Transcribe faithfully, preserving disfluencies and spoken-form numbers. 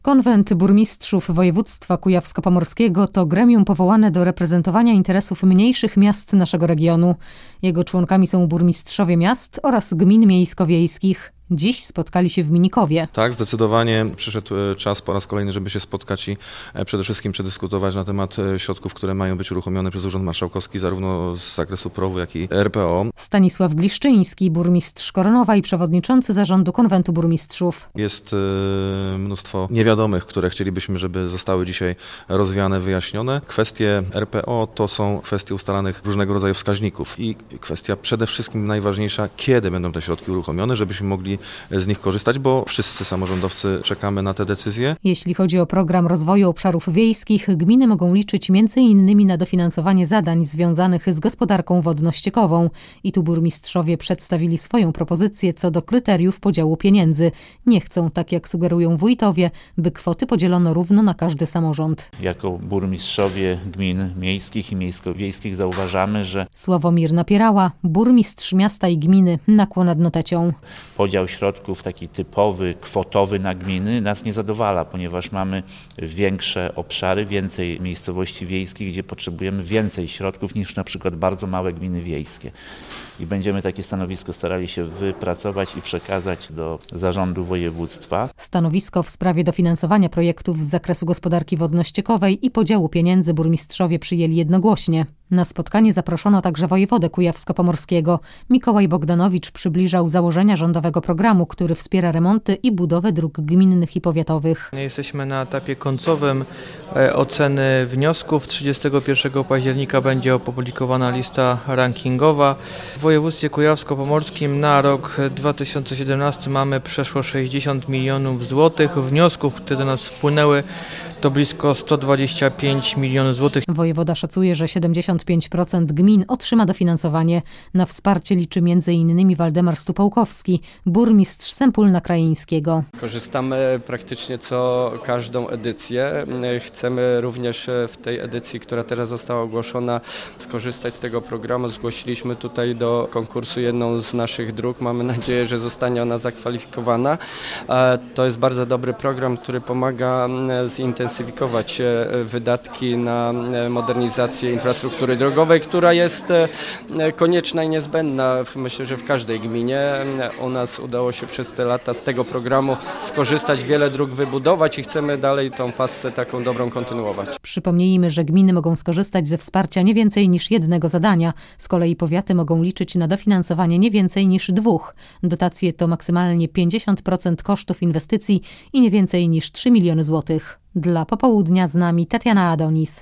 Konwent Burmistrzów Województwa Kujawsko-Pomorskiego to gremium powołane do reprezentowania interesów mniejszych miast naszego regionu. Jego członkami są burmistrzowie miast oraz gmin miejsko-wiejskich. Dziś spotkali się w Minikowie. Tak, zdecydowanie przyszedł czas po raz kolejny, żeby się spotkać i przede wszystkim przedyskutować na temat środków, które mają być uruchomione przez Urząd Marszałkowski, zarówno z zakresu P R O W-u, jak i R P O. Stanisław Gliszczyński, burmistrz Koronowa i przewodniczący zarządu Konwentu Burmistrzów. Jest mnóstwo niewiadomych, które chcielibyśmy, żeby zostały dzisiaj rozwiane, wyjaśnione. Kwestie R P O to są kwestie ustalanych różnego rodzaju wskaźników i kwestia przede wszystkim najważniejsza, kiedy będą te środki uruchomione, żebyśmy mogli z nich korzystać, bo wszyscy samorządowcy czekamy na te decyzje. Jeśli chodzi o program rozwoju obszarów wiejskich, gminy mogą liczyć między innymi na dofinansowanie zadań związanych z gospodarką wodno-ściekową. I tu burmistrzowie przedstawili swoją propozycję co do kryteriów podziału pieniędzy. Nie chcą, tak jak sugerują wójtowie, by kwoty podzielono równo na każdy samorząd. Jako burmistrzowie gmin miejskich i miejsko-wiejskich zauważamy, że Sławomir Napierała, burmistrz miasta i gminy, nakło nad notecią. Podział środków taki typowy, kwotowy na gminy nas nie zadowala, ponieważ mamy większe obszary, więcej miejscowości wiejskich, gdzie potrzebujemy więcej środków niż na przykład bardzo małe gminy wiejskie. I będziemy takie stanowisko starali się wypracować i przekazać do zarządu województwa. Stanowisko w sprawie dofinansowania projektów z zakresu gospodarki wodno-ściekowej i podziału pieniędzy burmistrzowie przyjęli jednogłośnie. Na spotkanie zaproszono także wojewodę kujawsko-pomorskiego. Mikołaj Bogdanowicz przybliżał założenia rządowego programu, który wspiera remonty i budowę dróg gminnych i powiatowych. Jesteśmy na etapie końcowym oceny wniosków. trzydziestego pierwszego października będzie opublikowana lista rankingowa. W województwie kujawsko-pomorskim na rok dwa tysiące siedemnasty mamy przeszło sześćdziesiąt milionów złotych. Wniosków, które do nas wpłynęły, to blisko sto dwadzieścia pięć milionów złotych. Wojewoda szacuje, że siedemdziesiąt pięć procent gmin otrzyma dofinansowanie. Na wsparcie liczy m.in. innymi Waldemar Stupałkowski, burmistrz Sępólna Krajeńskiego. Korzystamy praktycznie co każdą edycję. Chcemy również w tej edycji, która teraz została ogłoszona, skorzystać z tego programu. Zgłosiliśmy tutaj do konkursu jedną z naszych dróg. Mamy nadzieję, że zostanie ona zakwalifikowana. To jest bardzo dobry program, który pomaga zintensyfikować wydatki na modernizację infrastruktury drogowej, która jest konieczna i niezbędna. Myślę, że w każdej gminie. U nas udało się przez te lata z tego programu skorzystać, wiele dróg wybudować i chcemy dalej tą pasę taką dobrą kontynuować. Przypomnijmy, że gminy mogą skorzystać ze wsparcia nie więcej niż jednego zadania. Z kolei powiaty mogą liczyć na dofinansowanie nie więcej niż dwóch. Dotacje to maksymalnie pięćdziesiąt procent kosztów inwestycji i nie więcej niż trzy miliony złotych. Dla Popołudnia z nami Tatiana Adonis.